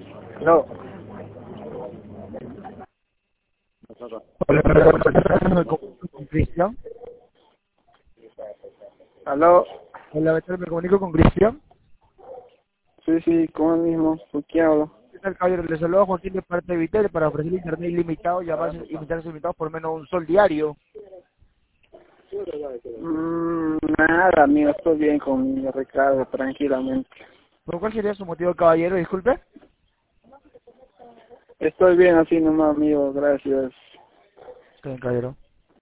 No. Hola, con Cristian. ¿Aló? Hola, ¿qué tal? Me comunico con Cristian. Sí, con el mismo. ¿Con quién hablo? ¿Qué tal, caballero? Le saludo a Joaquín de parte de Vitel para ofrecer internet ilimitado, llamadas ilimitados por menos un sol diario. Nada, amigo, estoy bien con mi recargo, tranquilamente. ¿Por cuál sería su motivo, caballero? Disculpe. Estoy bien así nomás, amigo, gracias. Está bien, caballero.